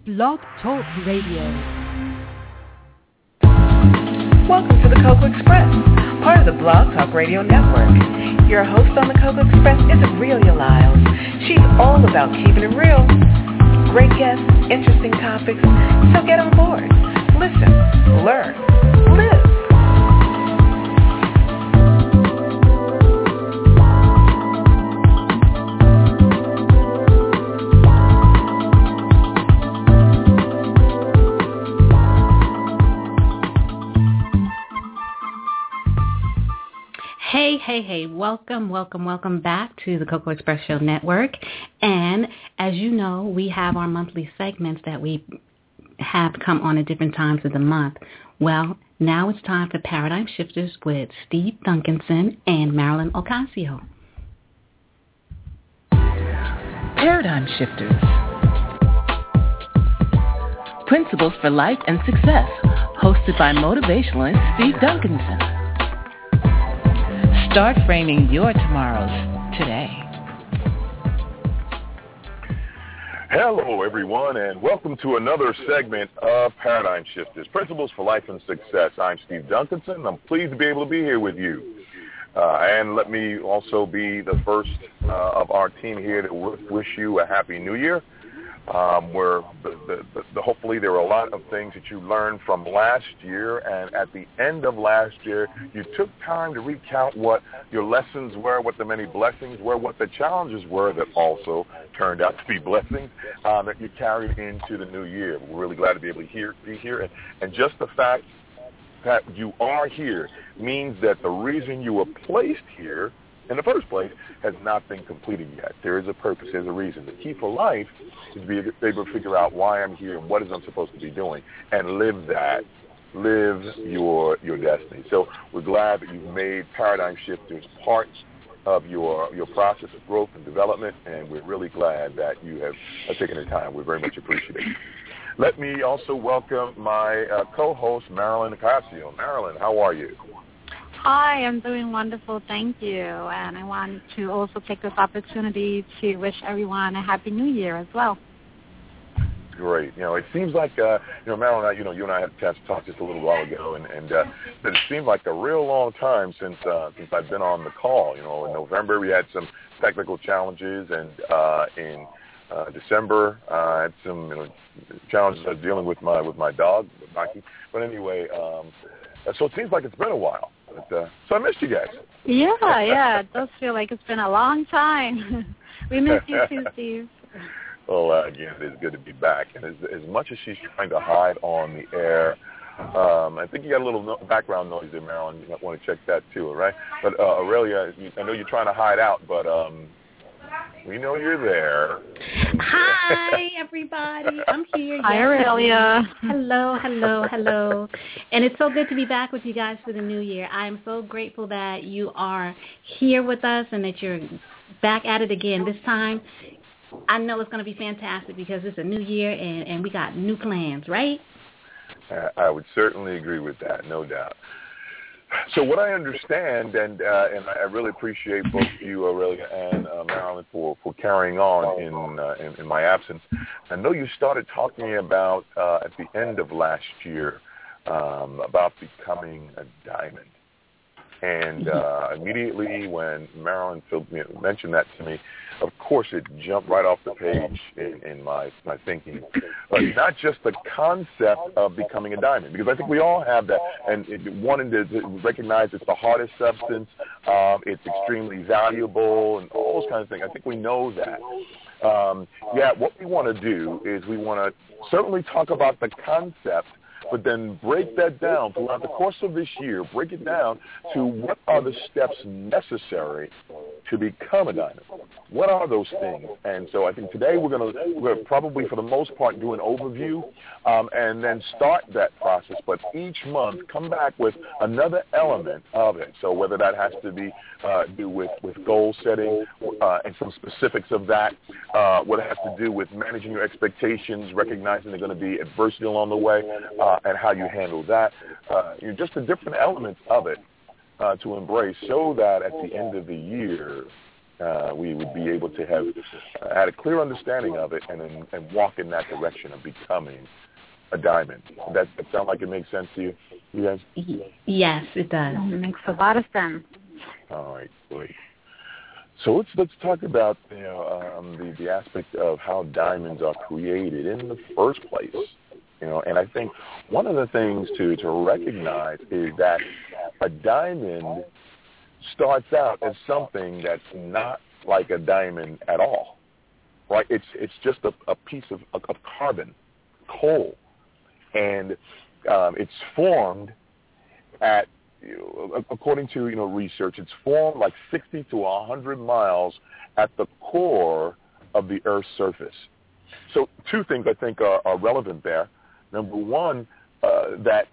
Blog Talk Radio. Welcome to the Cocoa Express, part of the Blog Talk Radio Network. Your host on the Cocoa Express is Aurelia Lyles. She's all about keeping it real. Great guests, interesting topics, so get on board. Listen, learn, live. Hey, welcome back to the Cocoa Express Show Network. And as you know, we have our monthly segments that we have come on at different times of the month. Well, now it's time for Paradigm Shifters with Steve Duncanson and Marilyn Ocasio. Paradigm Shifters. Principles for Life and Success, hosted by motivationalist Steve Duncanson. Start framing your tomorrows today. Hello, everyone, and welcome to another segment of Paradigm Shifters, Principles for Life and Success. I'm Steve Duncanson. I'm pleased to be able to be here with you. And let me also be the first of our team here to wish you a Happy New Year. Hopefully there were a lot of things that you learned from last year, and at the end of last year, you took time to recount what your lessons were, what the many blessings were, what the challenges were that also turned out to be blessings that you carried into the new year. We're really glad to be able to be here, and just the fact that you are here means that the reason you were placed here in the first place has not been completed yet. There is a purpose, there's a reason. The key for life is to be able to figure out why I'm here and what is I'm supposed to be doing, and live that. Live your destiny. So we're glad that you've made Paradigm Shifters part of your process of growth and development, and we're really glad that you have taken the time. We very much appreciate it. Let me also welcome my co-host, Marilyn Ocasio. Marilyn, how are you? Hi, I'm doing wonderful, thank you. And I want to also take this opportunity to wish everyone a Happy New Year as well. Great. It seems like, Marilyn, you and I had a chance to talk just a little while ago, and that it seemed like a real long time since I've been on the call. In November we had some technical challenges, and in December I had some challenges I was dealing with my dog, Mikey. But anyway, so it seems like it's been a while. But, so I missed you guys. Yeah, it does feel like it's been a long time. We miss you too, Steve. Well, again, it is good to be back. And as much as she's trying to hide on the air, I think you got a little background noise there, Marilyn. You might want to check that too, all right? But Aurelia, I know you're trying to hide out, but we know you're there. Hi, everybody. I'm here. Hi, Aurelia. Hello. And it's so good to be back with you guys for the new year. I am so grateful that you are here with us and that you're back at it again. This time, I know it's going to be fantastic because it's a new year and we got new plans, right? I would certainly agree with that, no doubt. So what I understand, and I really appreciate both you, Aurelia, and Marilyn, for carrying on in my absence. I know you started talking about at the end of last year about becoming a diamond, and immediately when Marilyn mentioned that to me, of course it jumped right off the page in my thinking. But not just the concept of becoming a diamond, because I think we all have that, and wanting to recognize it's the hardest substance, it's extremely valuable, and all those kinds of things. I think we know that. What we want to do is we want to certainly talk about the concept, but then break that down throughout the course of this year, break it down to what are the steps necessary to become a diamond. What are those things? And so I think today we're going to probably, for the most part, do an overview and then start that process. But each month, come back with another element of it. So whether that has to be do with goal setting and some specifics of that, what it has to do with managing your expectations, recognizing there's going to be adversity along the way, and how you handle that. Just the different elements of it to embrace, so that at the end of the year, we would be able to have had a clear understanding of it and walk in that direction of becoming a diamond. That sound like it makes sense to you guys? Yes, it does. It makes a lot of sense. All right, great. So let's talk about the aspect of how diamonds are created in the first place. And I think one of the things to recognize is that a diamond starts out as something that's not like a diamond at all, right? It's just a piece of carbon, coal, and it's formed at, according to research, it's formed like 60 to 100 miles at the core of the Earth's surface. So two things I think are relevant there. Number one, that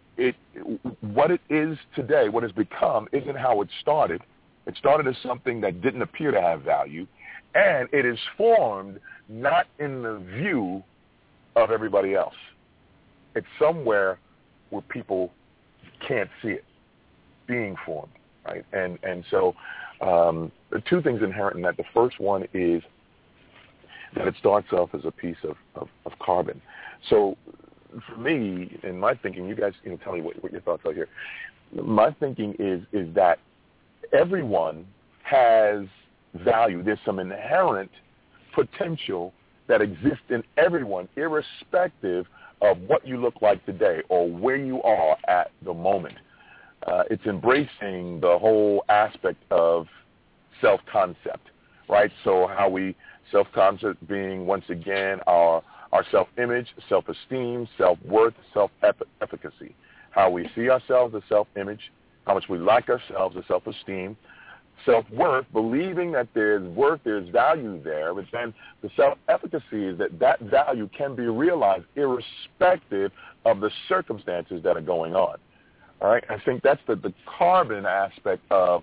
what it is today, what it's become, isn't how it started. It started as something that didn't appear to have value, and it is formed not in the view of everybody else. It's somewhere where people can't see it being formed, right? And so there are two things inherent in that. The first one is that it starts off as a piece of carbon. So for me, in my thinking, you guys tell me what your thoughts are here. My thinking is that everyone has value. There's some inherent potential that exists in everyone, irrespective of what you look like today or where you are at the moment. It's embracing the whole aspect of self-concept, right? So how we self-concept being, once again, our self-image, self-esteem, self-worth, self-efficacy. How we see ourselves as self-image, how much we like ourselves as self-esteem, self-worth, believing that there's worth, there's value there, but then the self-efficacy is that value can be realized irrespective of the circumstances that are going on. All right, I think that's the carbon aspect of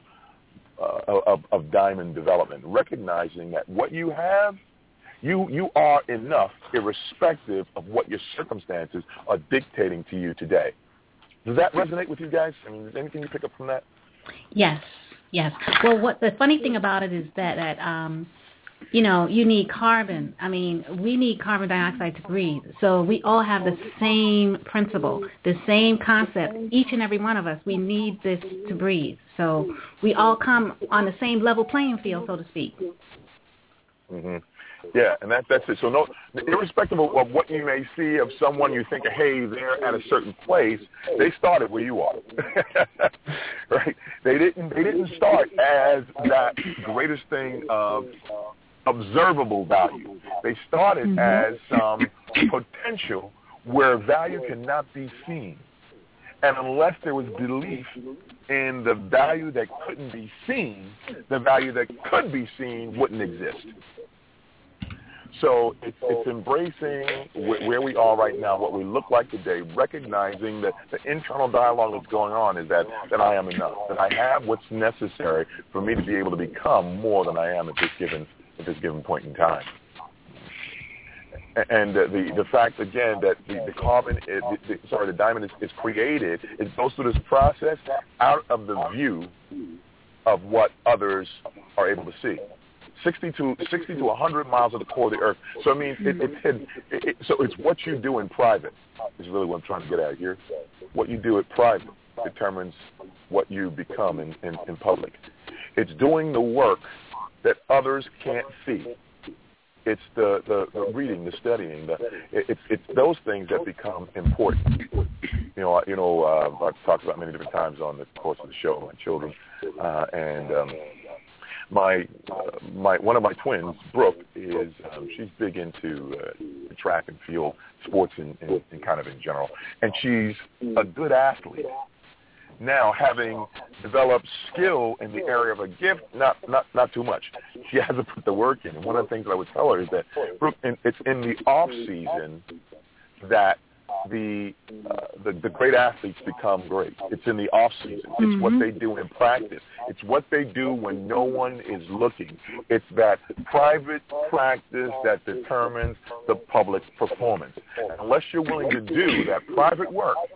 diamond development, recognizing that what you have, you are enough irrespective of what your circumstances are dictating to you today. Does that resonate with you guys? I mean, is anything you pick up from that? Yes. Well, what the funny thing about it is that you need carbon. I mean, we need carbon dioxide to breathe. So we all have the same principle, the same concept. Each and every one of us, we need this to breathe. So we all come on the same level playing field, so to speak. Mm-hmm. Yeah, and that's it. So no, irrespective of what you may see of someone you think, hey, they're at a certain place, they started where you are, right? They didn't start as that greatest thing of observable value. They started as some potential where value cannot be seen. And unless there was belief in the value that couldn't be seen, the value that could be seen wouldn't exist. So it's embracing where we are right now, what we look like today, recognizing that the internal dialogue that's going on is that I am enough, that I have what's necessary for me to be able to become more than I am at this given point in time. And the fact, again, that the carbon, the diamond is created, it goes through this process out of the view of what others are able to see. 60 to 100 miles of the core of the Earth. So I mean, it's hidden. So it's what you do in private is really what I'm trying to get at here. What you do in private determines what you become in public. It's doing the work that others can't see. It's the reading, the studying. It's those things that become important. I've talked about many different times on the course of the show, my children, and one of my twins, Brooke, is she's big into track and field sports and kind of in general, and she's a good athlete. Now, having developed skill in the area of a gift, not too much. She hasn't put the work in. And one of the things I would tell her is that, Brooke, it's in the off season that the great athletes become great. It's in the off season. It's what they do in practice. It's what they do when no one is looking. It's that private practice that determines the public performance. And unless you're willing to do that private work,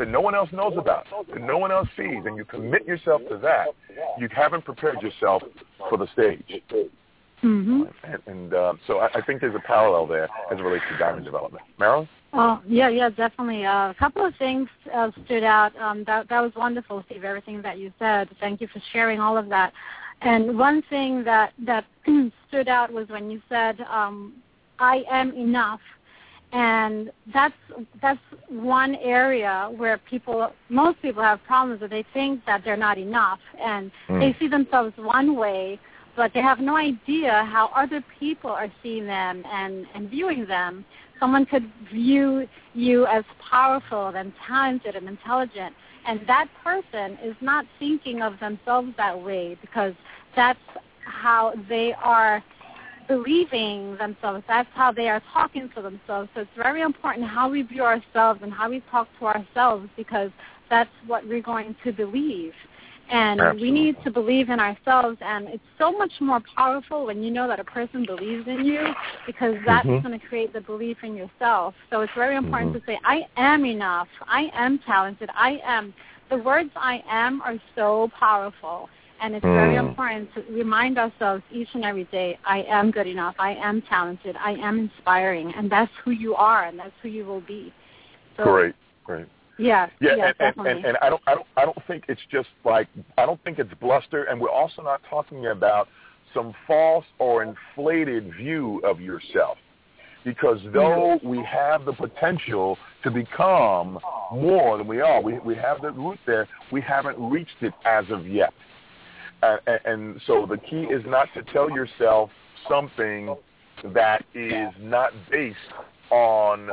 that no one else knows about, that no one else sees, and you commit yourself to that, you haven't prepared yourself for the stage. Mm-hmm. And so I think there's a parallel there as it relates to diamond development. Marilyn? Yeah, definitely. A couple of things stood out. That was wonderful, Steve, everything that you said. Thank you for sharing all of that. And one thing that stood out was when you said, I am enough. And that's one area where most people have problems, that they think that they're not enough. And they see themselves one way, but they have no idea how other people are seeing them and viewing them. Someone could view you as powerful and talented and intelligent, and that person is not thinking of themselves that way, because that's how they are believing themselves. That's how they are talking to themselves. So it's very important how we view ourselves and how we talk to ourselves, because that's what we're going to believe. And Absolutely. We need to believe in ourselves, and it's so much more powerful when you know that a person believes in you, because that's going to create the belief in yourself. So it's very important to say, I am enough, I am talented, I am. The words I am are so powerful, and it's very important to remind ourselves each and every day, I am good enough, I am talented, I am inspiring, and that's who you are, and that's who you will be. So, Great. Yeah, and I don't think it's just like, I don't think it's bluster, and we're also not talking about some false or inflated view of yourself, because though we have the potential to become more than we are, we have the root there, we haven't reached it as of yet. And so the key is not to tell yourself something that is not based on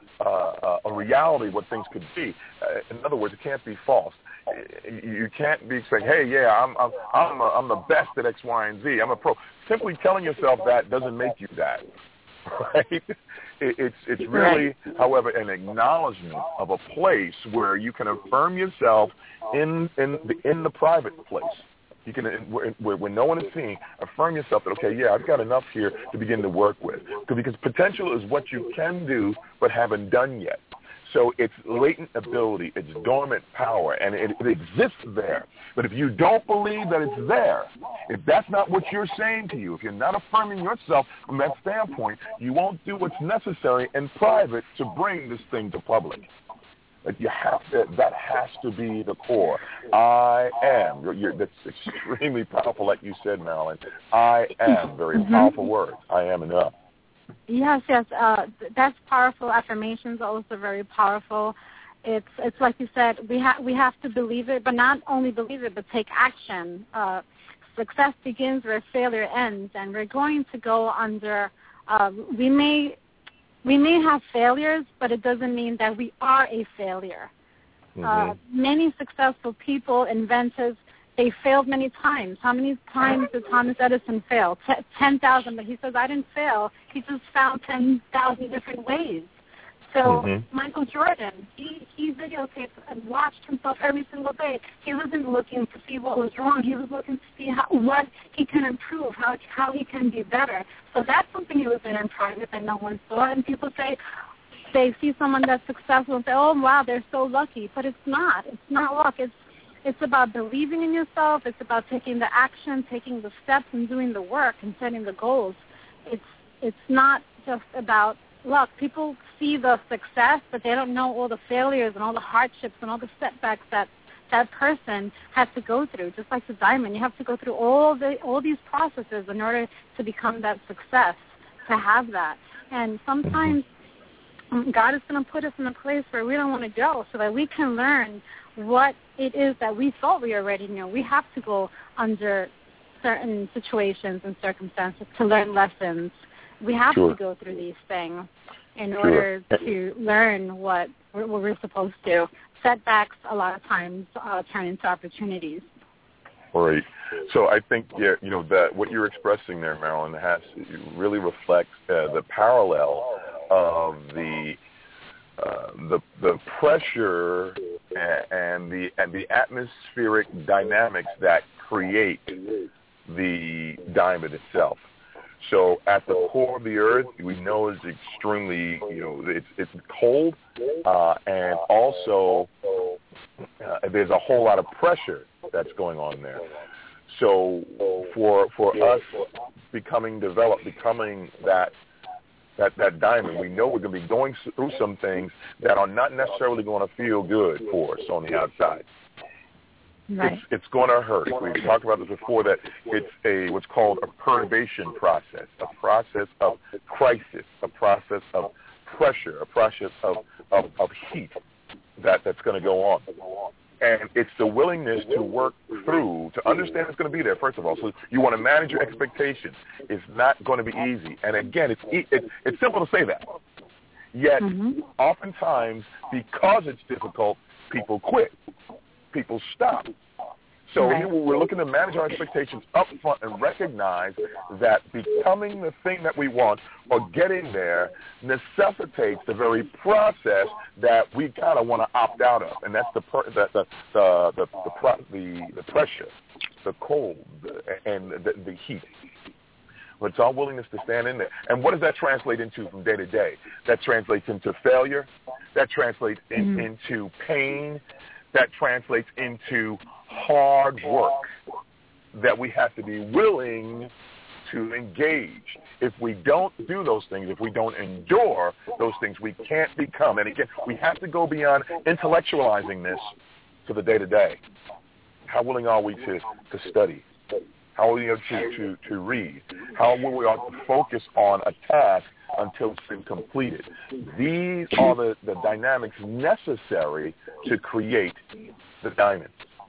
a reality of what things could be. In other words, it can't be false. You can't be saying, "Hey, yeah, I'm the best at X, Y, and Z. I'm a pro." Simply telling yourself that doesn't make you that, right? It's really, however, an acknowledgement of a place where you can affirm yourself in the private place. You can, when no one is seeing, affirm yourself that, okay, yeah, I've got enough here to begin to work with. Because potential is what you can do but haven't done yet. So it's latent ability, it's dormant power, and it exists there. But if you don't believe that it's there, if that's not what you're saying to you, if you're not affirming yourself from that standpoint, you won't do what's necessary in private to bring this thing to public. Like that has to be the core. I am. That's extremely powerful, like you said, Marilyn. I am. Very powerful word. I am enough. Yes. That's powerful. Affirmations are also very powerful. It's like you said, we have to believe it, but not only believe it, but take action. Success begins where failure ends, and we're going to go under. We may have failures, but it doesn't mean that we are a failure. Many successful people, inventors, they failed many times. How many times did Thomas Edison fail? 10,000, but he says, I didn't fail. He just found 10,000 different ways. So Michael Jordan, he videotaped and watched himself every single day. He wasn't looking to see what was wrong. He was looking to see what he can improve, how he can be better. So that's something he was in private that no one saw. And people say, they see someone that's successful and say, oh, wow, they're so lucky. But it's not. It's not luck. It's about believing in yourself. It's about taking the action, taking the steps, and doing the work and setting the goals. It's not just about luck. People see the success, but they don't know all the failures and all the hardships and all the setbacks that person has to go through. Just like the diamond, you have to go through all these processes in order to become that success, to have that. And sometimes God is going to put us in a place where we don't want to go, so that we can learn what it is that we thought we already knew. We have to go under certain situations and circumstances to learn lessons. We have to go through these things in order to learn what we're supposed to. Setbacks a lot of times turn into opportunities. Right. So I think that what you're expressing there, Marilyn, really reflects the parallel of the pressure and the atmospheric dynamics that create the diamond itself. So at the core of the earth, we know is extremely, it's cold, and also there's a whole lot of pressure that's going on there. So for us becoming that diamond, we know we're going to be going through some things that are not necessarily going to feel good for us on the outside. Right. It's going to hurt. We've talked about this before, that it's what's called a perturbation process, a process of crisis, a process of pressure, a process of heat that's going to go on. And it's the willingness to work through, to understand it's going to be there, first of all. So you want to manage your expectations. It's not going to be easy. And again, it's simple to say that. Yet, oftentimes, because it's difficult, people quit. People stop. So here we're looking to manage our expectations up front and recognize that becoming the thing that we want or getting there necessitates the very process that we kind of want to opt out of, and that's the pressure, the cold, and the heat. But it's our willingness to stand in there. And what does that translate into from day to day? That translates into failure. That translates into pain. That translates into hard work that we have to be willing to engage. If we don't do those things, if we don't endure those things, we can't become. And again, we have to go beyond intellectualizing this to the day-to-day. How willing are we to study? How willing are we to read? How willing we are to focus on a task until it's been completed? These are the dynamics necessary to create the diamond.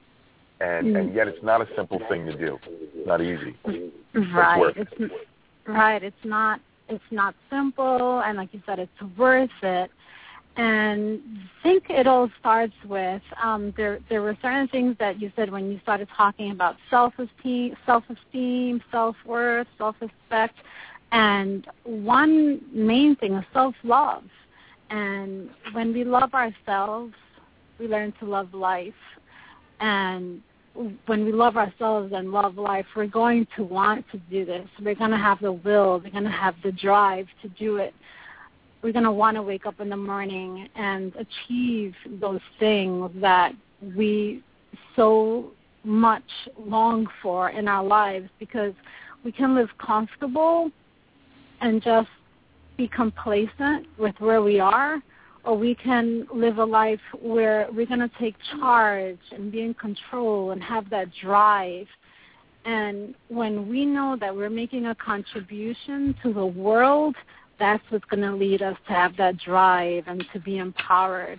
And yet it's not a simple thing to do. It's not easy. Right. It's not simple, and like you said, it's worth it. And I think it all starts with there were certain things that you said when you started talking about self-esteem, self-worth, self-respect, and one main thing is self-love. And when we love ourselves, we learn to love life. And when we love ourselves and love life, we're going to want to do this. We're going to have the will. We're going to have the drive to do it. We're going to want to wake up in the morning and achieve those things that we so much long for in our lives, because we can live comfortable and just be complacent with where we are, or we can live a life where we're going to take charge and be in control and have that drive. And when we know that we're making a contribution to the world, that's what's going to lead us to have that drive and to be empowered.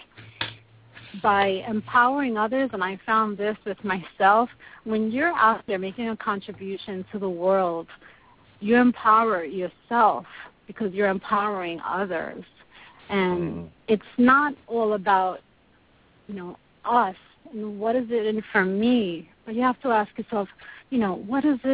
By empowering others, and I found this with myself, when you're out there making a contribution to the world, you empower yourself because you're empowering others. And it's not all about, us and what is it in for me, but you have to ask yourself, what is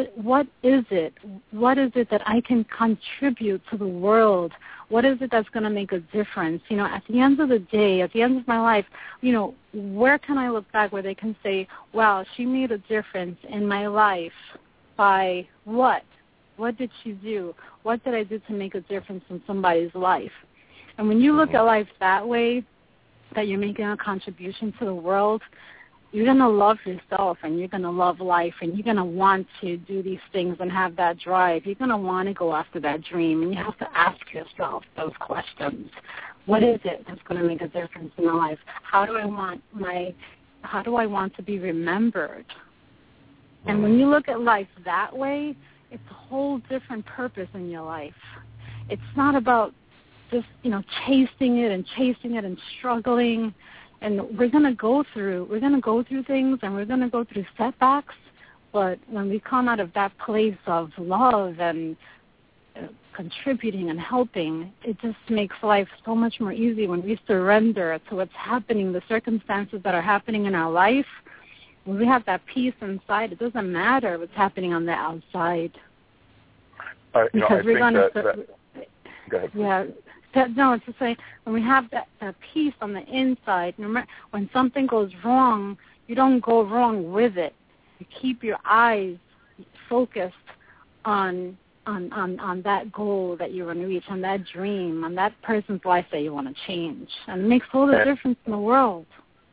it that I can contribute to the world? What is it that's going to make a difference? At the end of the day, at the end of my life, where can I look back where they can say, wow, she made a difference in my life by what? What did she do? What did I do to make a difference in somebody's life? And when you look at life that way, that you're making a contribution to the world, you're going to love yourself and you're going to love life and you're going to want to do these things and have that drive. You're going to want to go after that dream, and you have to ask yourself those questions. What is it that's going to make a difference in my life? How do I want to be remembered? And when you look at life that way, it's a whole different purpose in your life. It's not about just, chasing it and struggling. And we're going to go through things, and we're going to go through setbacks. But when we come out of that place of love and contributing and helping, it just makes life so much more easy when we surrender to what's happening, the circumstances that are happening in our life. When we have that peace inside, it doesn't matter what's happening on the outside. Because we're going to... Go ahead. Yeah. It's to say, when we have that peace on the inside, when something goes wrong, you don't go wrong with it. You keep your eyes focused on that goal that you want to reach, on that dream, on that person's life that you want to change. And it makes all the difference in the world.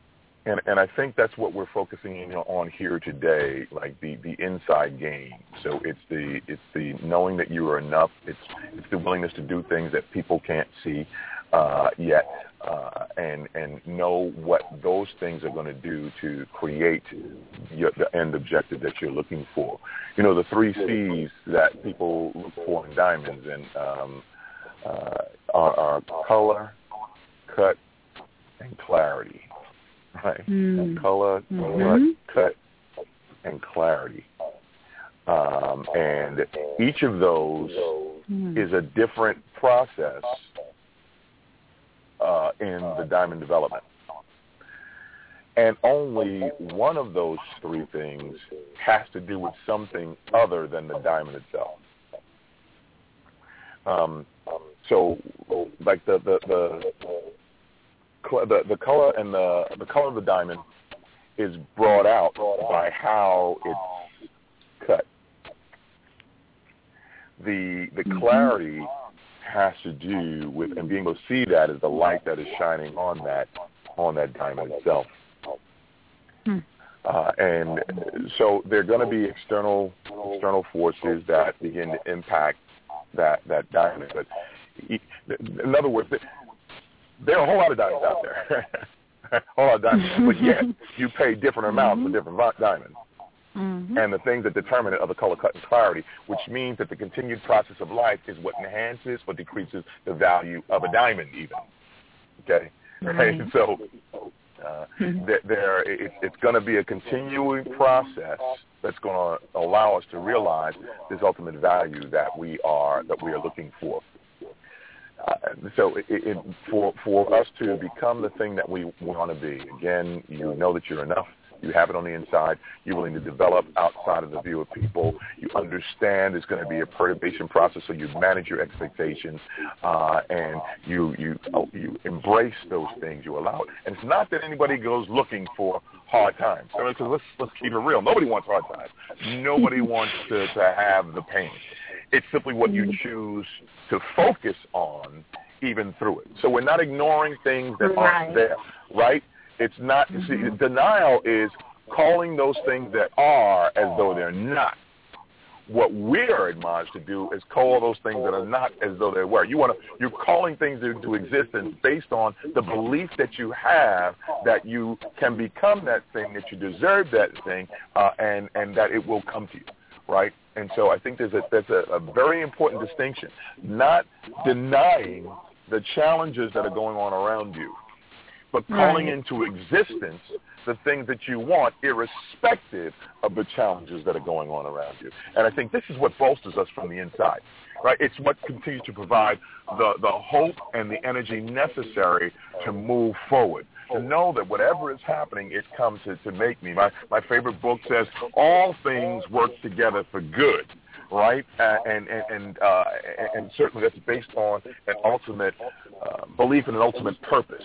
And I think that's what we're focusing on here today, like the inside game. So it's the knowing that you are enough. It's the willingness to do things that people can't see yet, and know what those things are going to do to create the end objective that you're looking for. The 3 C's that people look for in diamonds and are color, cut, and clarity. Right. Color, cut, and clarity. And each of those is a different process in the diamond development. And only one of those 3 things has to do with something other than the diamond itself. So, like the color and the color of the diamond is brought out by how it's cut. The clarity has to do with, and being able to see that is the light that is shining on that diamond itself. And so there are going to be external forces that begin to impact that diamond. But in other words, there are a whole lot of diamonds out there, a whole lot of diamonds, but yet you pay different amounts for different diamonds. And the things that determine it are the color, cut, and clarity, which means that the continued process of life is what enhances or decreases the value of a diamond even. Okay? Right. So it's going to be a continuing process that's going to allow us to realize this ultimate value that we are looking for. So for us to become the thing that we want to be, again, you know that you're enough. You have it on the inside. You're willing to develop outside of the view of people. You understand it's going to be a perturbation process, so you manage your expectations, and you embrace those things. You allow it. And it's not that anybody goes looking for hard times. So let's keep it real. Nobody wants hard times. Nobody wants to have the pain. It's simply what you choose to focus on even through it. So we're not ignoring things that aren't there, right? It's not, see, denial is calling those things that are as though they're not. What we're admonished to do is call those things that are not as though they were. You're calling things into existence based on the belief that you have that you can become that thing, that you deserve that thing, and that it will come to you, right? And so I think there's a very important distinction, not denying the challenges that are going on around you, but calling into existence the things that you want, irrespective of the challenges that are going on around you. And I think this is what bolsters us from the inside, right? It's what continues to provide the hope and the energy necessary to move forward, to know that whatever is happening, it comes to make me. My favorite book says, all things work together for good. Right, and certainly that's based on an ultimate belief in an ultimate purpose.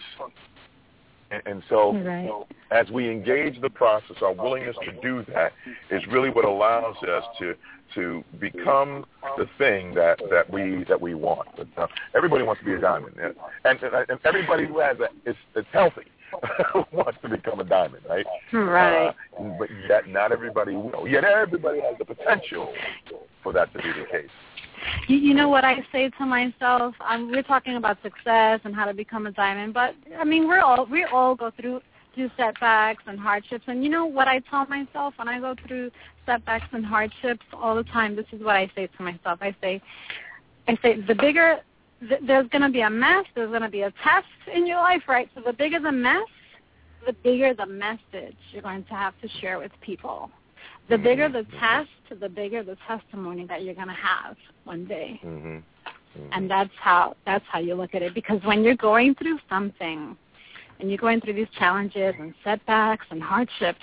And so, as we engage the process, our willingness to do that is really what allows us to become the thing that we want. But, everybody wants to be a diamond, and everybody who has it's healthy. Wants to become a diamond, right? Right. But yet not everybody will. Yet everybody has the potential for that to be the case. You know what I say to myself? We're talking about success and how to become a diamond, but I mean we all go through setbacks and hardships. And you know what I tell myself when I go through setbacks and hardships all the time? This is what I say to myself. I say the bigger. There's going to be a mess. There's going to be a test in your life, right? So the bigger the mess, the bigger the message you're going to have to share with people. The bigger the test, the bigger the testimony that you're going to have one day. And that's how you look at it. Because when you're going through something, and you're going through these challenges and setbacks and hardships,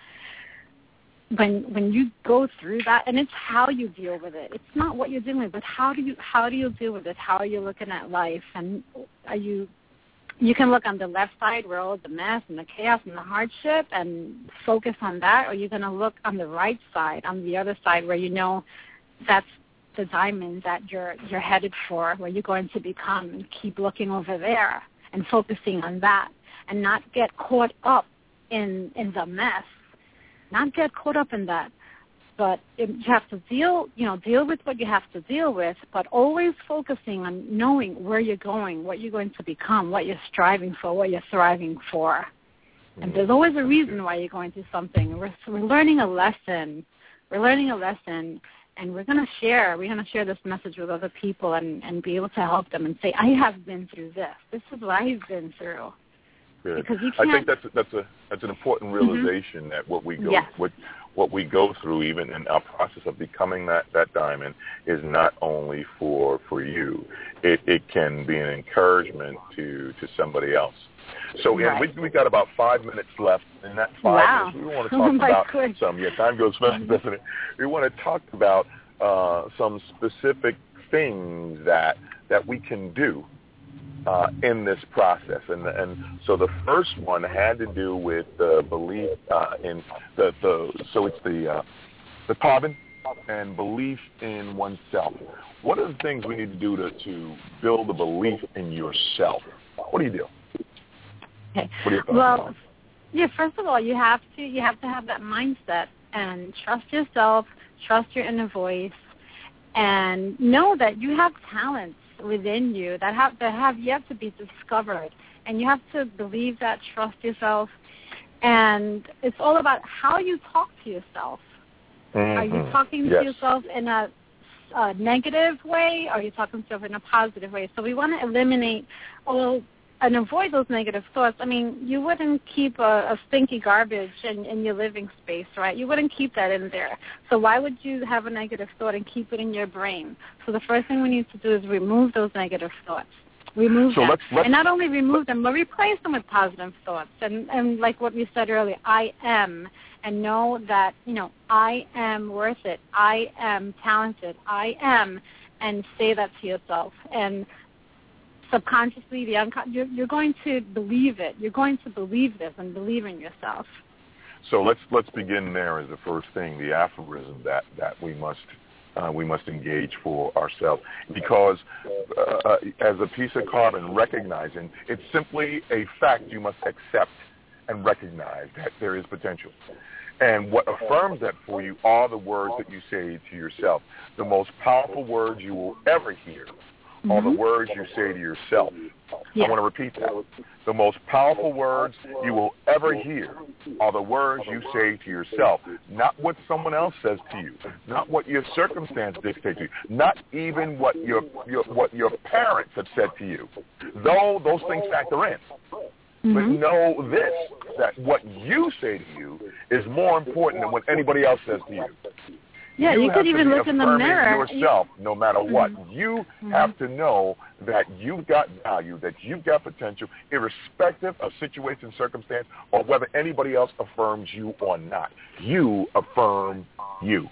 when you go through that, and it's how you deal with it. It's not what you're dealing with, but how do you deal with it? How are you looking at life? And you can look on the left side where all the mess and the chaos and the hardship and focus on that, or you're going to look on the right side, on the other side where you know that's the diamond that you're headed for, where you're going to become, and keep looking over there and focusing on that and not get caught up in the mess, not get caught up in that. But you have to deal with what you have to deal with, but always focusing on knowing where you're going, what you're going to become, what you're striving for, what you're thriving for. And there's always a reason why you're going through something. We're learning a lesson. We're learning a lesson, and we're going to share this message with other people and be able to help them and say, I have been through this. This is what I've been through. Good. Because you can't, I think that's an important realization that what we go through, even in our process of becoming that diamond, is not only for you. It can be an encouragement to somebody else. So we got about 5 minutes left. In that 5 minutes, we want to talk about some. Yeah, time goes fast, doesn't it? We want to talk about some specific things that we can do in this process, and so the first one had to do with the belief in so it's the carbon and belief in oneself. What are the things we need to do to build a belief in yourself? What do you do? Okay. What are your thoughts? Well, yeah. First of all, you have to have that mindset and trust yourself, trust your inner voice, and know that you have talents within you that have yet to be discovered, and you have to believe that, trust yourself, and it's all about how you talk to yourself. Are you talking to yourself in a negative way, or are you talking to yourself in a positive way? So we want to eliminate and avoid those negative thoughts. I mean, you wouldn't keep a stinky garbage in your living space, right? You wouldn't keep that in there. So why would you have a negative thought and keep it in your brain? So the first thing we need to do is remove those negative thoughts. Remove them. And not only remove them, but replace them with positive thoughts. And like what we said earlier, I am. And know that, I am worth it. I am talented. I am. And say that to yourself. And subconsciously, you're going to believe it. You're going to believe this and believe in yourself. So let's begin there as the first thing, the aphorism that we must engage for ourselves, because as a piece of carbon, recognizing it's simply a fact you must accept and recognize that there is potential. And what affirms that for you are the words that you say to yourself. The most powerful words you will ever hear are the words you say to yourself. I want to repeat that. The most powerful words you will ever hear are the words you say to yourself, not what someone else says to you, not what your circumstance dictates to you, not even what your parents have said to you, though those things factor in. But know this, that what you say to you is more important than what anybody else says to you. Yeah, you could even look in the mirror. Yourself, no matter what. You have to know that you've got value, that you've got potential, irrespective of situation, circumstance, or whether anybody else affirms you or not. You affirm you.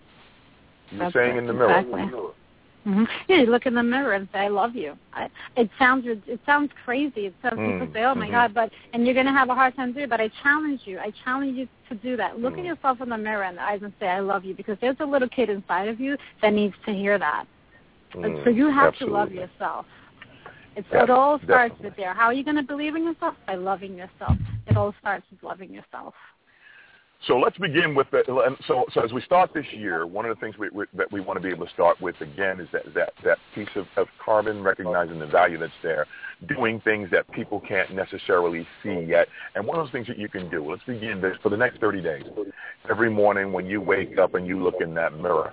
You're saying in the mirror. Exactly. Yeah, you look in the mirror and say, "I love you." It sounds crazy. It sounds people say, "Oh my God," and you're going to have a hard time doing it. But I challenge you to do that. Look at yourself in the mirror in the eyes and say, "I love you," because there's a little kid inside of you that needs to hear that. So you have to love yourself. It all starts with there. How are you going to believe in yourself? By loving yourself. It all starts with loving yourself. So let's begin with that. So as we start this year, one of the things that we want to be able to start with, again, is that piece of carbon, recognizing the value that's there, doing things that people can't necessarily see yet. And one of those things that you can do, let's begin this for the next 30 days. Every morning when you wake up and you look in that mirror,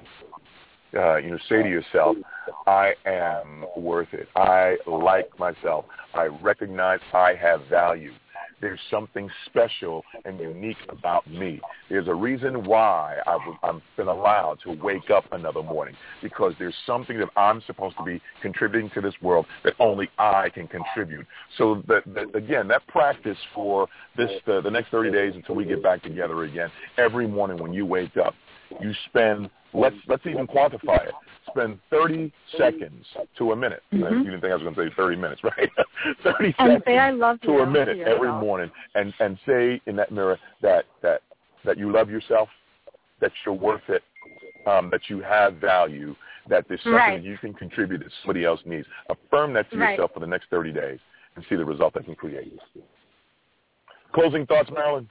say to yourself, I am worth it. I like myself. I recognize I have value. There's something special and unique about me. There's a reason why I've been allowed to wake up another morning, because there's something that I'm supposed to be contributing to this world that only I can contribute. So again, that practice for the next 30 days until we get back together again, every morning when you wake up, you spend, let's even quantify it, spend 30 seconds to a minute. You didn't think I was going to say 30 minutes, right? 30 and seconds say, I love you, to a minute every morning, and say in that mirror that you love yourself, that you're worth it, that you have value, that there's something that you can contribute that somebody else needs. Affirm that to yourself for the next 30 days and see the result that can create. Closing thoughts, Marilyn?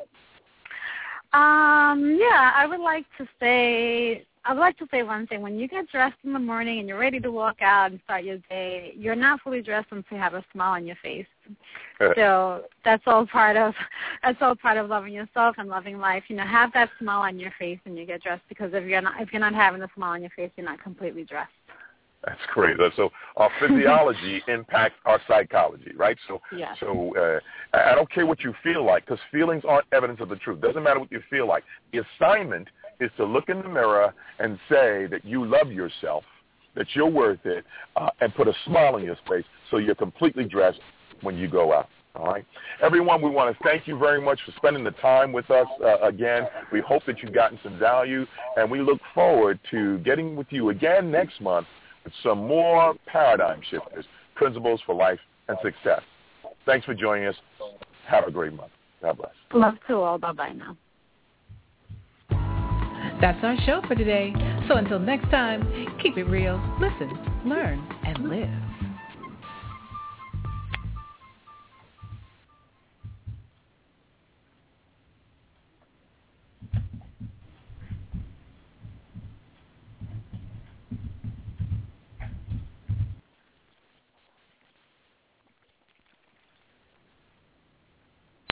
Yeah, I would like to say one thing. When you get dressed in the morning and you're ready to walk out and start your day, you're not fully dressed until you have a smile on your face. So that's all part of loving yourself and loving life. Have that smile on your face when you get dressed, because if you're not having a smile on your face, you're not completely dressed. That's great. So our physiology impacts our psychology, right? So I don't care what you feel like, because feelings aren't evidence of the truth. Doesn't matter what you feel like. The assignment is to look in the mirror and say that you love yourself, that you're worth it, and put a smile on your face so you're completely dressed when you go out. All right. Everyone, we want to thank you very much for spending the time with us again. We hope that you've gotten some value, and we look forward to getting with you again next month with some more paradigm shifters, principles for life and success. Thanks for joining us. Have a great month. God bless. Love to all. Bye-bye now. That's our show for today. So until next time, keep it real, listen, learn, and live.